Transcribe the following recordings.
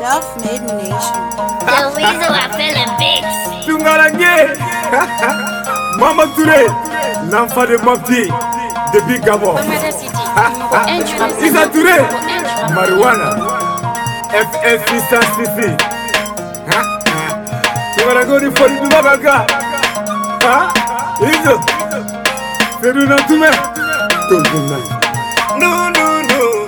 Self-made nation. The reason I feel a bit. Tungarange Mama Touré, l'enfant de Mopti, depuis Gabon. Issa Touré, marijuana, FF666. Tungarange ni foli du Babaga. Iso, c'est du Nantume. No, no, no.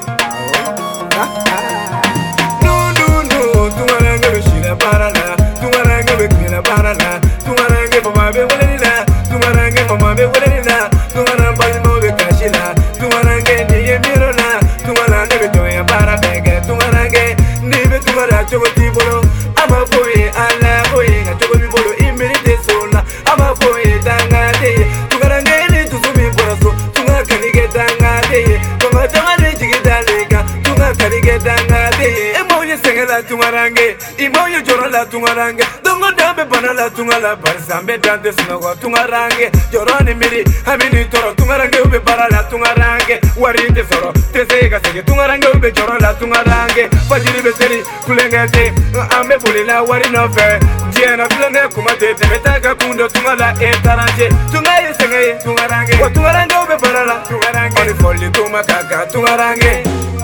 No, no, no. Tungarange le chine parala. Tungarange le kine parala. Tungarange mama be walena. Tungarange mama be walena. Tungarange balmo be kashila. Tungarange ni yemirona. Tungarange be toya para bege. Tungarange ni be tungara chogo tibolo. Ama boye ala boye na chogo bibolo imirite sola. Ama boye tanga de. Tungarange ni tuzumi boraso. Tunga kanige tanga de. Tunga tanga de jigidalega. Tunga kanige tanga de. Emoye sengela tungarange. Imoye jorola tungarange. Dongo dambe banala tungala barsambe dante sinogo tungarange. Joroni miri hamini toro tungarange ube barala tungarange. Warite soro tesega sege tungarange ube jorola tungarange. Fajiri beseri kulengete ambe bulila wari nofe. Diena kulenge kumate temetaka kundo tungala etaranje. Tungaye senge tungarange. Wa tungarange ube barala tungarange. Oni foli tumakaka tungarange.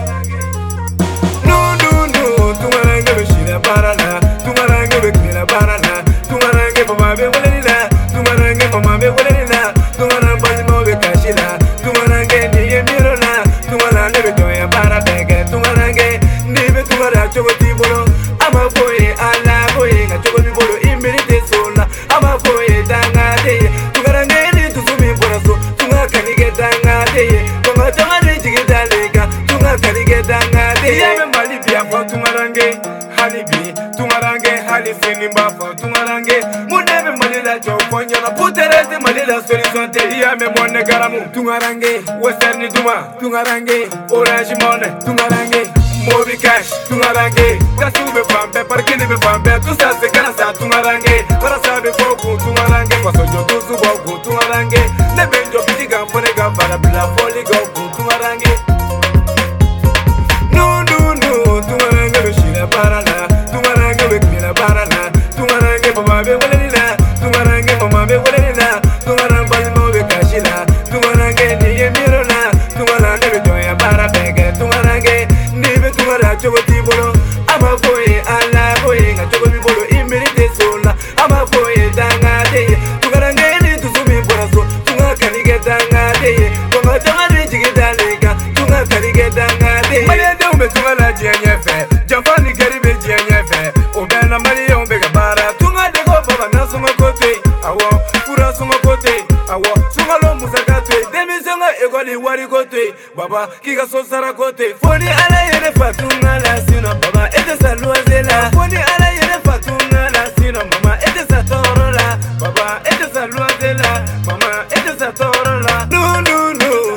No no no tungarange beshira barala. Tungarange bekila barala. Tungarange mama be walena. Tungarange mama be walena. Tungarange balmo be kashila. Tungarange ni yemirona. Tungarange be toya para bege. Tungarange ni be tungara chogo tibolo. Ama boye ala boye na chogo tibolo imirite sola. Ama boye tanga de. Tungarange ni tuzumi boraso. Tunga kanige tanga de. Tunga tanga de jigidalega. Tunga kanige tanga de. Yame mali biya fo tungarange. Halibi tungarange halifini mbafo tungarange munebe malila jofonya na puterete malila solution te yame monne garamu tungarange westerni duma tungarange orange money tungarange mobi cash tungarange kasube fambe parkini be fambe tout ça c'est grâce tungarange para sabe foku tungarange paso jo tuzu boku tungarange nebe jo bidiga fone ga para bila foli go tungarange no no no tungarange be shira parala tungarange be kila parala tungarange mama be walena tungarange mama be walena tungarange balmo be kashila tungarange ni yemirona tungarange be joya para bege tungarange ni be tungara chogo tibolo ama boye ala boye na chogo bibolo imirite sola ama boye tanga de tungarange ni tuzumi boraso tunga kanige tanga de tunga tanga de jigidalega tunga kanige tanga de male de umbe tungala jenyefe jafani karibe jenyefe obena mali ombe gabara tunga de go baba na sunga kote awo pura sunga kote awo sunga lo musakate demi sunga egoli wari kote baba kiga so sara kote foni ala yene fatuna la sino baba ete saluazela foni ala yene fatuna la sino mama ete satorola baba ete saluazela mama ete satorola no no no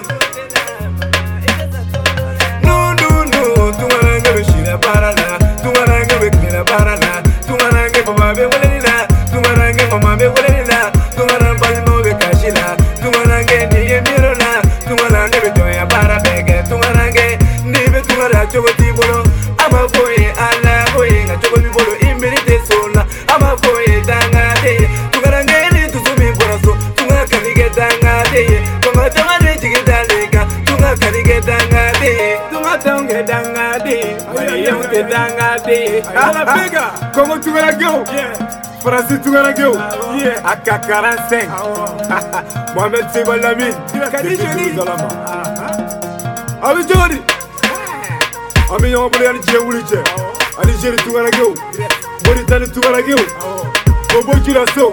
no no no tungarange beshira parala tungarange bekila parala tungarange mama be walena tungarange mama be walena tungarange balmo be kashila tungarange ni yemirona tungarange be joya para bege tungarange ni be tungara chogo tibolo ama boye ala boye na chogo bibolo imirite sola ama boye tanga de tungarange ni tuzumi boraso tunga kanige tanga de tunga tanga de jigidalega tunga kanige tanga de tunga tanga tanga de ayonge tanga de ala bega como tungarange Francis tungarange aka 45 Mohamed Sebalami kadi joni Abi joni Ami yo bole ani je wulije ani jeri tungarange bori tani tungarange bobo kila so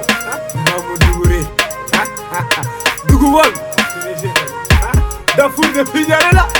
Mamoudou Dugu wal da foule de pignarela